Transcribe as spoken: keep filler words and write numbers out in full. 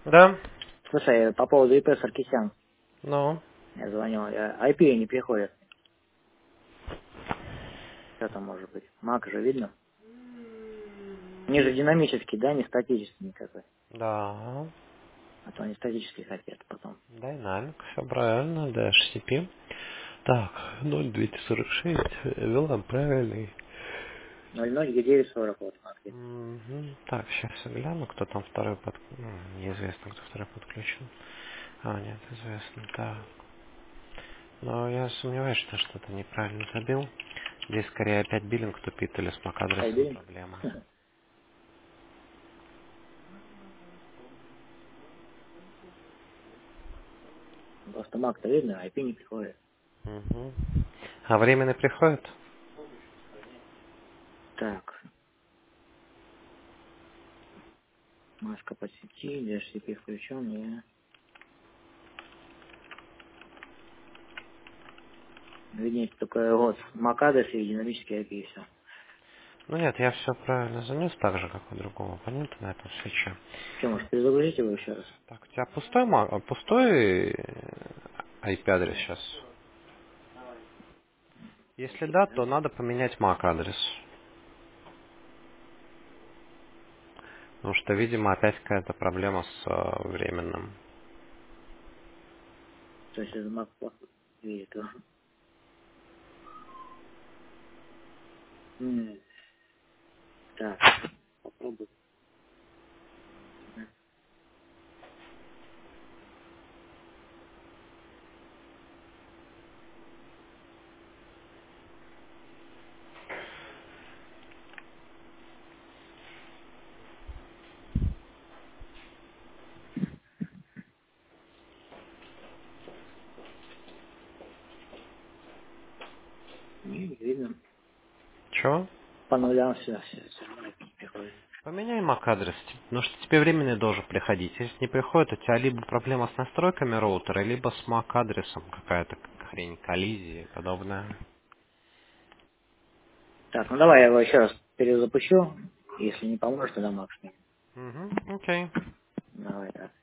Да? Слушай, по поводу ИП Саркисян. Ну, Я звонил. я- ай пи не приходит. Что там может быть? Мак же видно. Они же динамические, да, не статические никакой. да. А то они статические хотят потом. Динамик, все правильно, да, эйч ти пи. Так, ноль двести сорок шесть, ввела правильный. ноль ноль девять сорок вот. Смотри. Мгм. Так, сейчас я гляну, кто там второй под... м, Неизвестно, кто второй подключен. А, нет, известно, так. Но я сомневаюсь, что что-то неправильно забил. Здесь скорее опять биллинг тупит или с MAC-адресом Хайбин. проблема. Просто Мак-то видно, ай пи не приходит. Мгм. А временный приходит? Так, маска по сети, ди эйч си пи включен, я... Видите, только вот Мак-адрес и динамический ай пи и все. Ну нет, я все правильно занес, так же, как у другого абонента на этом свече. Что, может, перезагрузить его еще раз? Так, у тебя пустой, ма- а, пустой ай пи-адрес сейчас? Если Типа, да, да? то надо поменять MAC-адрес. Потому что, видимо, опять какая-то проблема с э, временным. То есть это Мак плохо видит, да? М, Так, попробуй. Не, не видно. Чего? По нулям все, все, все равно ай пи не приходит. Поменяй MAC-адрес. Потому что тебе временный должен приходить. Если не приходит, у тебя либо проблема с настройками роутера, либо с MAC-адресом какая-то хрень, коллизия и подобное. Так, ну давай я его еще раз перезапущу. Если не поможет, тогда Макс. Угу, окей. Давай так.